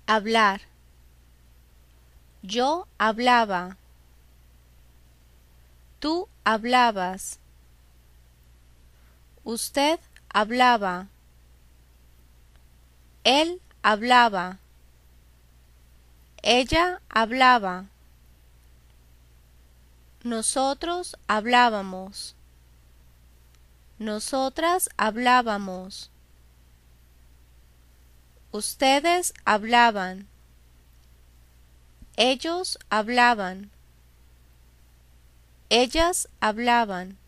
Hablar. Yo hablaba. Tú hablabas. Usted hablaba. Él hablaba. Ella hablaba. Nosotros hablábamos. Nosotras hablábamos. Ustedes hablaban. Ellos hablaban. Ellas hablaban.